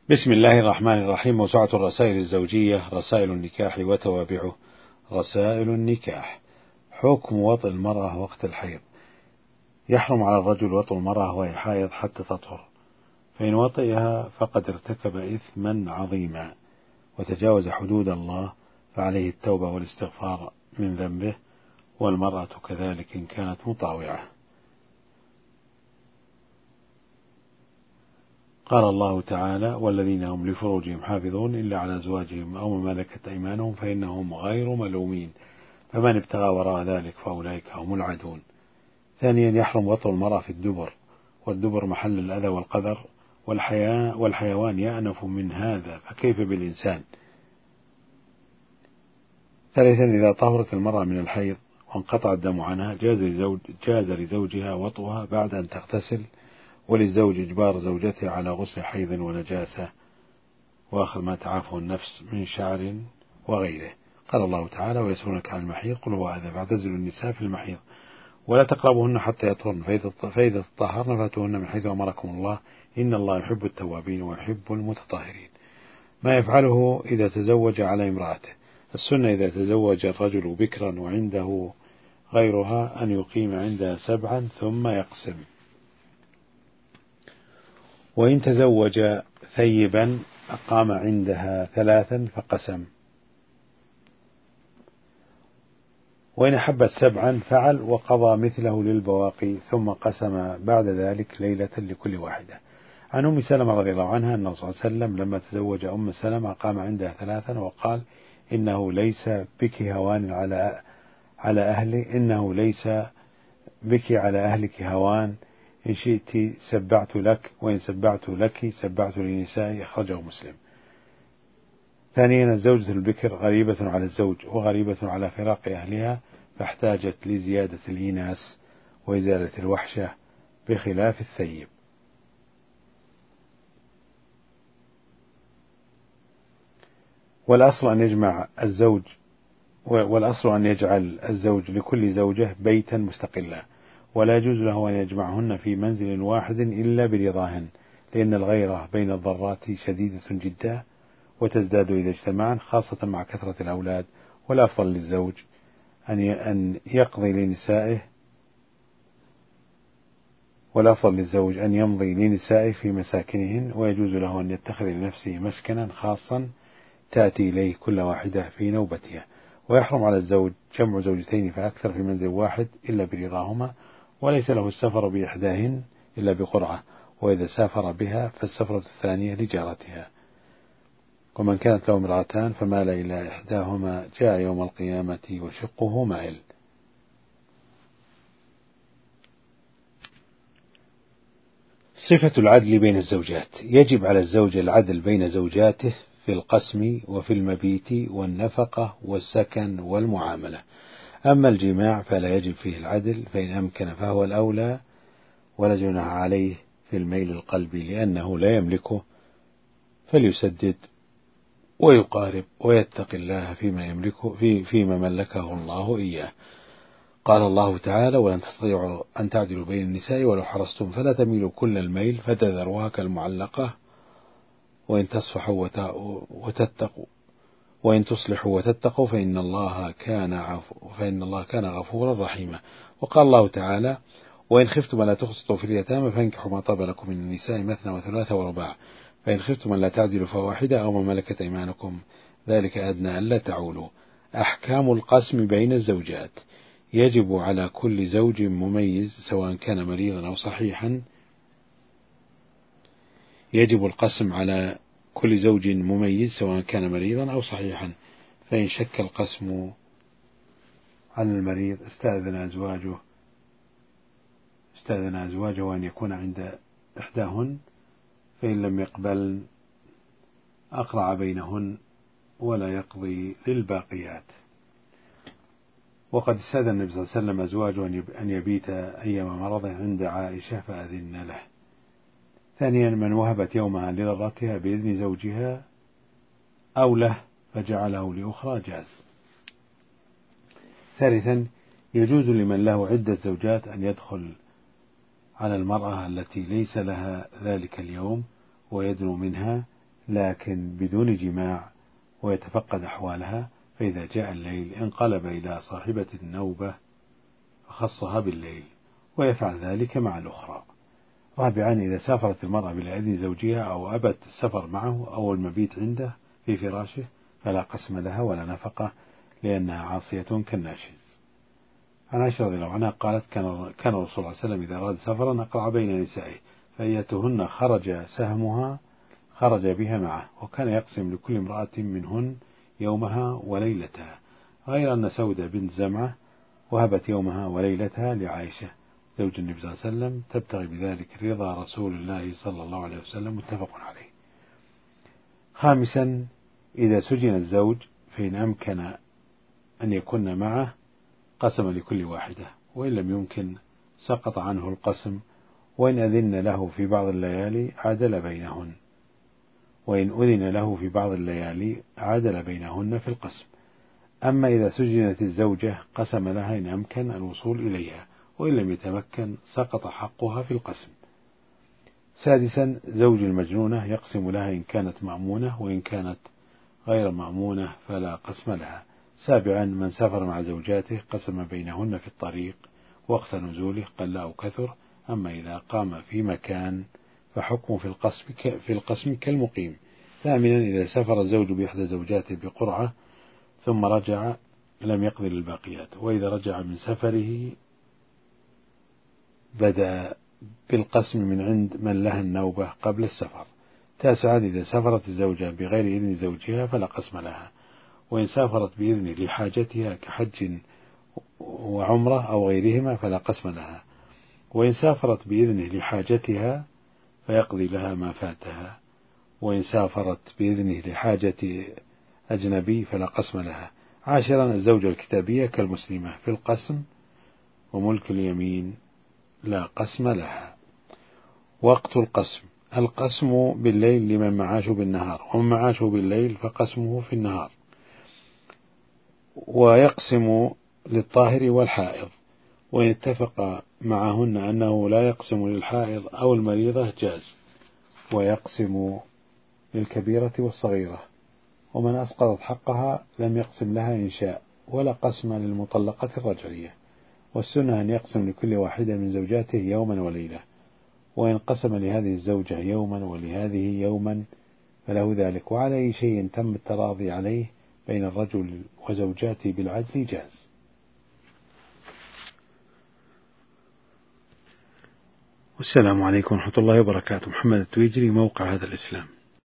بسم الله الرحمن الرحيم. موسوعة الرسائل الزوجية، رسائل النكاح وتوابعه. رسائل النكاح. حكم وطئ المرأة وقت الحيض. يحرم على الرجل وطئ المرأة وهي حائض حتى تطهر، فإن وطئها فقد ارتكب إثما عظيما وتجاوز حدود الله، فعليه التوبة والاستغفار من ذنبه، والمرأة كذلك إن كانت مطاوعة. قال الله تعالى: والذين هم لفروجهم حافظون إلا على أزواجهم أو ما ملكت أيمانهم فإنهم غير ملومين، فمن ابتغى وراء ذلك فأولئك هم العادون. ثانيا، يحرم وطئ المرأة في الدبر، والدبر محل الأذى والقذر، والحيوان يأنف من هذا، فكيف بالإنسان؟ ثالثا، إذا طهرت المرأة من الحيض وانقطع الدم عنها جاز لزوجها وطئها بعد أن تغتسل، وللزوج إجبار زوجته على غسل حيض ونجاسة وآخر ما تعافه النفس من شعر وغيره. قال الله تعالى: ويسألونك عن المحيض قل هو أذى فاعتزلوا النساء في المحيض ولا تقربوهن حتى يطهرن فإذا تطهرن فأتوهن من حيث أمركم الله إن الله يحب التوابين ويحب المتطهرين. ما يفعله إذا تزوج على امرأته. السنة إذا تزوج الرجل بكرا وعنده غيرها أن يقيم عندها 7 ثم يقسم، وإن تزوج ثيبا أقام عندها 3 فقسم، وإن أحبت 7 فعل وقضى مثله للبواقي ثم قسم بعد ذلك ليلة لكل واحدة. عن أم سلمة رضي الله عنها أن الرسول صلى الله عليه وسلم لما تزوج أم سلمة أقام عندها 3 وقال: إنه ليس بك هوان على أهلي، إنه ليس بك على أهلك هوان، إن شئت سبعت لك وإن سبعت لك سبعت لنسائي. أخرجه مسلم. ثانيا، الزوجة البكر غريبة على الزوج وغريبة على فراق أهلها، فاحتاجت لزيادة الإناث وإزالة الوحشة بخلاف الثيب. والأصل أن يجعل الزوج لكل زوجة بيتا مستقلا، ولا يجوز له أن يجمعهن في منزل واحد إلا برضاهن، لأن الغيرة بين الضرات شديدة جدا وتزداد إذا اجتمعن، خاصة مع كثرة الأولاد. والأفضل للزوج أن يقضي لنسائه أن يمضي لنسائه في مساكنهن، ويجوز له أن يتخذ لنفسه مسكنا خاصا تأتي إليه كل واحدة في نوبتها. ويحرم على الزوج جمع زوجتين فأكثر في منزل واحد إلا برضاهما، وليس له السفر بإحداهن إلا بقرعة، وإذا سافر بها فالسفرة الثانية لجارتها. ومن كانت له امرأتان فمال إلى إحداهما جاء يوم القيامة وشقه مائل. صفة العدل بين الزوجات. يجب على الزوج العدل بين زوجاته في القسم وفي المبيت والنفقة والسكن والمعاملة. أما الجماع فلا يجب فيه العدل، فإن أمكن فهو الأولى، ولا جناح عليه في الميل القلبي لأنه لا يملكه، فليسدد ويقارب ويتق الله فيما ملكه الله إياه. قال الله تعالى: ولن تستطيعوا أن تعدلوا بين النساء ولو حرصتم فلا تميلوا كل الميل فتذروها كالمعلقة، وإن تصلحوا وتتقوا فإن الله كان غفورا رحيما. وقال الله تعالى: وإن خفتم ألا تقسطوا في اليتامى فانكحوا ما طاب لكم من النساء مثنى وثلاث ورباع، فإن خفتم ألا تعدلوا فواحدة أو ما ملكت أيمانكم ذلك أدنى ألا تعولوا. أحكام القسم بين الزوجات. يجب على كل زوج مميز سواء كان مريضا أو صحيحا فإن شك القسم عن المريض استأذن أزواجه أن يكون عند إحداهن، فإن لم يقبل أقرع بينهن ولا يقضي للباقيات. وقد استأذن النبي صلى الله عليه وسلم أزواجه أن يبيت أيام مرضه عند عائشة فأذن له. ثانيا، من وهبت يومها لضرتها بإذن زوجها أو له فجعله لأخرى جاز. ثالثا، يجوز لمن له عدة زوجات أن يدخل على المرأة التي ليس لها ذلك اليوم ويدنو منها لكن بدون جماع ويتفقد أحوالها، فإذا جاء الليل انقلب إلى صاحبة النوبة فخصها بالليل، ويفعل ذلك مع الأخرى. رابعا، إذا سافرت المرأة بلا إذن زوجها أو أبت السفر معه أو المبيت عنده في فراشه فلا قسم لها ولا نفقة، لأنها عاصية كالناشز. عن عائشة رضي الله عنها قالت: كان الرسول صلى الله عليه وسلم إذا أراد سفرا أقرع بين نسائه، فأيتهن خرج سهمها خرج بها معه، وكان يقسم لكل امرأة منهن يومها وليلتها، غير أن سودة بنت زمعة وهبت يومها وليلتها لعائشة زوج النبي صلى الله عليه وسلم تبتغي بذلك رضا رسول الله صلى الله عليه وسلم، متفق عليه. خامسا، إذا سجن الزوج فإن أمكن أن يكون معه قسم لكل واحدة، وإن لم يمكن سقط عنه القسم، وإن أذن له في بعض الليالي عدل بينهن، وإن أذن له في بعض الليالي عدل بينهن في القسم. أما إذا سجنت الزوجة قسم لها إن أمكن الوصول إليها، وإن لم يتمكن سقط حقها في القسم. سادسا، زوج المجنونة يقسم لها إن كانت مأمونة، وإن كانت غير مأمونة فلا قسم لها. سابعا، من سافر مع زوجاته قسم بينهن في الطريق وقت نزوله قل أو كثر، أما إذا قام في مكان فحكمه في القسم كالمقيم. ثامنا، إذا سافر الزوج بإحدى زوجاته بقرعة ثم رجع لم يقضي للباقيات، وإذا رجع من سفره بدأ بالقسم من عند من لها النوبة قبل السفر. تاسعا، إذا سافرت الزوجة بغير إذن زوجها فلا قسم لها، وإن سافرت بإذن لحاجتها كحج وعمرة أو غيرهما فلا قسم لها، وإن سافرت بإذنه لحاجتها فيقضي لها ما فاتها، وإن سافرت بإذنه لحاجة أجنبي فلا قسم لها. عاشرا، الزوجة الكتابية كالمسلمة في القسم، وملك اليمين لا قسم لها. وقت القسم: القسم بالليل لمن معاشه بالنهار، ومن معاشه بالليل فقسمه في النهار. ويقسم للطاهر والحائض، وإن اتفق معهن أنه لا يقسم للحائض أو المريضة جاز. ويقسم للكبيرة والصغيرة، ومن أسقطت حقها لم يقسم لها إن شاء، ولا قسم للمطلقة الرجعية. والسنة أن يقسم لكل واحدة من زوجاته يوما وليلة، وإن قسم لهذه الزوجة يوما ولهذه يوما فله ذلك، وعلى أي شيء تم التراضي عليه بين الرجل وزوجاته بالعدل جاز. والسلام عليكم ورحمة الله وبركاته. محمد التويجري، موقع هذا الإسلام.